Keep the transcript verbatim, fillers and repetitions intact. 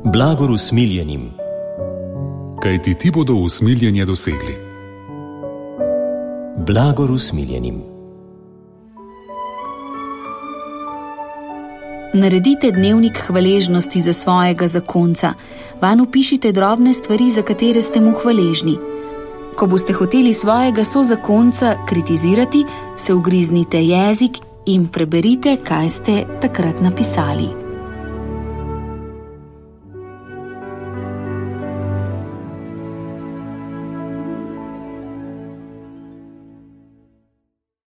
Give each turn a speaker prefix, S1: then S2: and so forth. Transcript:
S1: Blagor usmiljenim,
S2: kajti ti bodo usmiljenje dosegli.
S1: Blagor usmiljenim.
S3: Naredite dnevnik hvaležnosti za svojega zakonca. Vanj vpišite drobne stvari, za katere ste mu hvaležni. Ko boste hoteli svojega sozakonca kritizirati, se ugriznite jezik in preberite, kaj ste takrat napisali.